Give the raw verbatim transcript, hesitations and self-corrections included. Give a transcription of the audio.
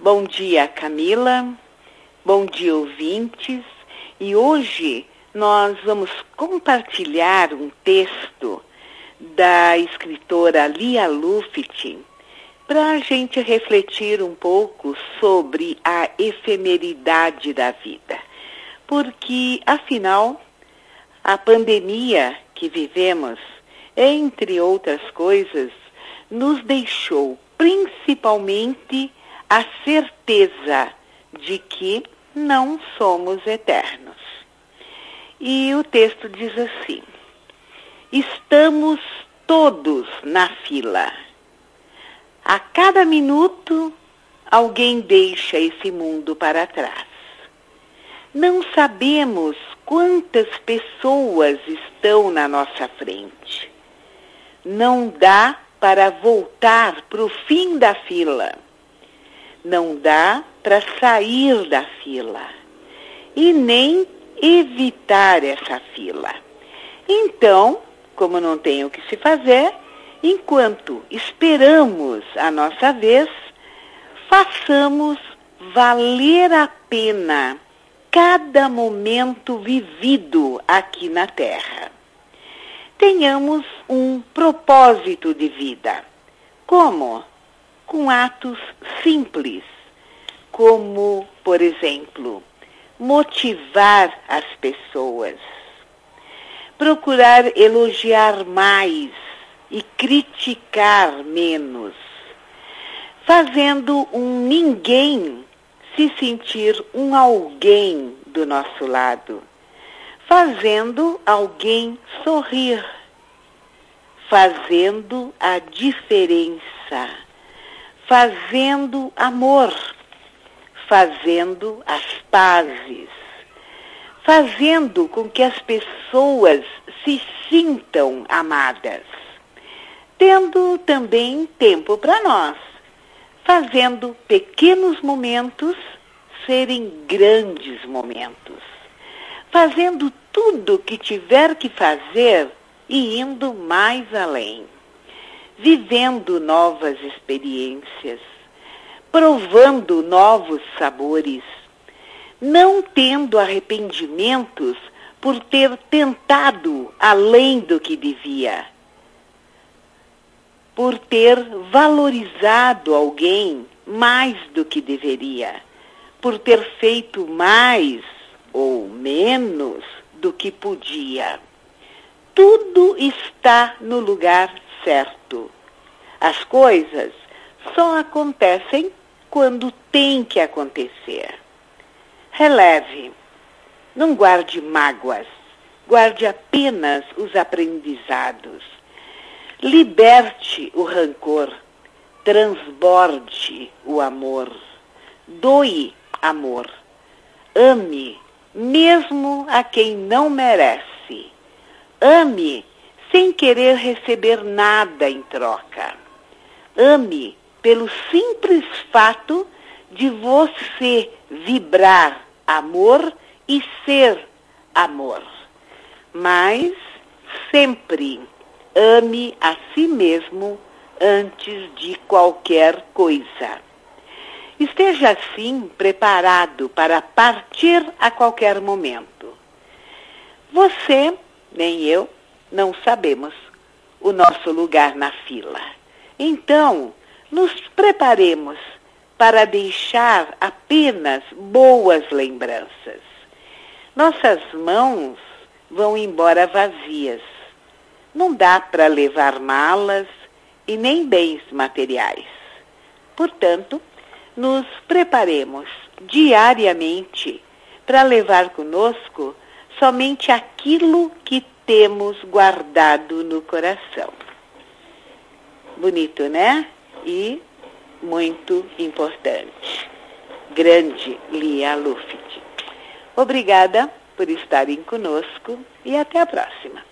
Bom dia, Camila. Bom dia, ouvintes. E hoje nós vamos compartilhar um texto da escritora Lia Luft para a gente refletir um pouco sobre a efemeridade da vida. Porque, afinal, a pandemia que vivemos, entre outras coisas, nos deixou principalmente a certeza de que não somos eternos. E o texto diz assim: estamos todos na fila. A cada minuto, alguém deixa esse mundo para trás. Não sabemos quantas pessoas estão na nossa frente. Não dá para voltar para o fim da fila. Não dá para sair da fila. E nem evitar essa fila. Então, como não tem o que se fazer, enquanto esperamos a nossa vez, façamos valer a pena cada momento vivido aqui na Terra. Tenhamos um propósito de vida. Como? Com atos simples, como, por exemplo, motivar as pessoas, procurar elogiar mais e criticar menos, fazendo um ninguém se sentir um alguém do nosso lado, fazendo alguém sorrir, fazendo a diferença, fazendo amor, fazendo as pazes, fazendo com que as pessoas se sintam amadas, tendo também tempo para nós, fazendo pequenos momentos serem grandes momentos, fazendo tudo o que tiver que fazer e indo mais além, vivendo novas experiências, provando novos sabores, não tendo arrependimentos por ter tentado além do que devia, por ter valorizado alguém mais do que deveria, por ter feito mais ou menos do que podia. Tudo está no lugar certo. As coisas só acontecem quando tem que acontecer. Releve, não guarde mágoas, guarde apenas os aprendizados. Liberte o rancor, transborde o amor, doe amor, ame mesmo a quem não merece, ame sem querer receber nada em troca, ame pelo simples fato de você vibrar amor e ser amor, mas sempre ame a si mesmo antes de qualquer coisa. Esteja assim preparado para partir a qualquer momento. Você, nem eu, não sabemos o nosso lugar na fila. Então, nos preparemos para deixar apenas boas lembranças. Nossas mãos vão embora vazias. Não dá para levar malas e nem bens materiais. Portanto, nos preparemos diariamente para levar conosco somente aquilo que temos guardado no coração. Bonito, né? E muito importante. Grande Lia Luft. Obrigada por estarem conosco e até a próxima.